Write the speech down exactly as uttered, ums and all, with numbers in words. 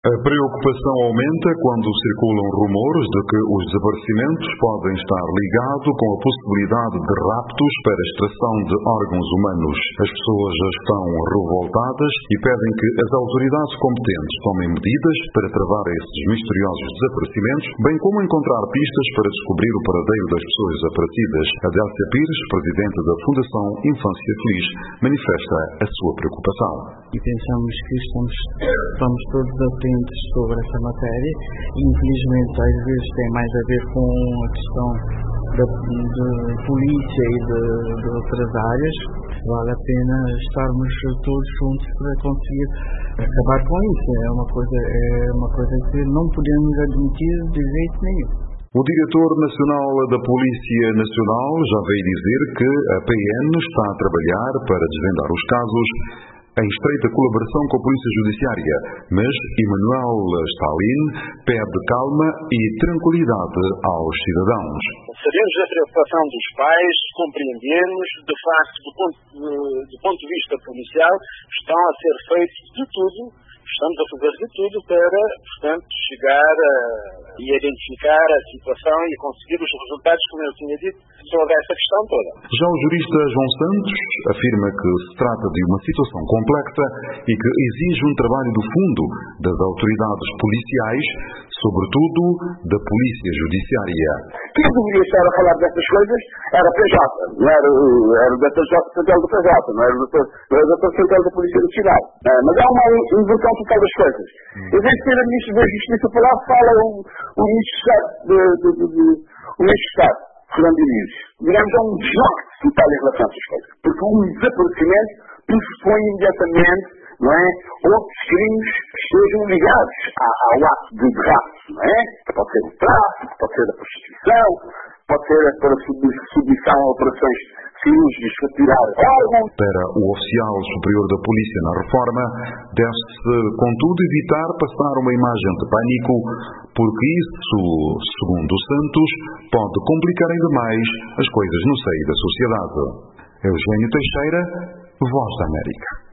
A preocupação aumenta quando circulam rumores de que os desaparecimentos podem estar ligados com a possibilidade de raptos para extração de órgãos humanos. As pessoas já estão revoltadas e pedem que as autoridades competentes tomem medidas para travar esses misteriosos desaparecimentos, bem como encontrar pistas para descobrir o paradeiro das pessoas desaparecidas. Adélia Pires, presidente da Fundação Infância Feliz, manifesta a sua preocupação. E pensamos que estamos, estamos todos atentos sobre essa matéria e infelizmente às vezes tem mais a ver com a questão da, de polícia e de, de outras áreas. Vale a pena estarmos todos juntos para conseguir acabar com isso. É uma coisa, é uma coisa que não podemos admitir de jeito nenhum. O diretor nacional da Polícia Nacional já veio dizer que a P N está a trabalhar para desvendar os casos em estreita colaboração com a Polícia Judiciária, mas Emmanuel Stalin pede calma e tranquilidade aos cidadãos. Sabemos da preocupação dos pais, compreendemos, de facto, do ponto de, do ponto de vista policial, estão a ser feito de tudo, estamos a fazer de tudo para, portanto, chegar a, e identificar a situação e conseguir os resultados, como eu tinha dito, sobre essa questão toda. Já o jurista João Santos afirma que se trata de uma situação complexa e que exige um trabalho do fundo das autoridades policiais, sobretudo da Polícia Judiciária. Quem deveria estar a falar destas coisas era a P J, não era, era o doutor Central do P J, não era o doutor Central da Polícia Nacional. Mas há uma inversão total das coisas. Em vez de ter a Ministra da Justiça para lá, fala o, o Ministro de Estado, de, de, de, de, o Ministro de Estado, Fernando Diniz. Digamos, há um desloque total em relação a essas coisas. Porque um desaparecimento pressupõe imediatamente, não é, outros crimes que estejam ligados ao ato de rapto, não é? Pode ser o tráfico, pode ser a prostituição, pode ser a submissão a operações cirúrgicas para tirar órgãos. Para o oficial superior da polícia na reforma, deve-se, contudo, evitar passar uma imagem de pânico, porque isso, segundo Santos, pode complicar ainda mais as coisas no seio da sociedade. Eugênio Teixeira, Voz da América.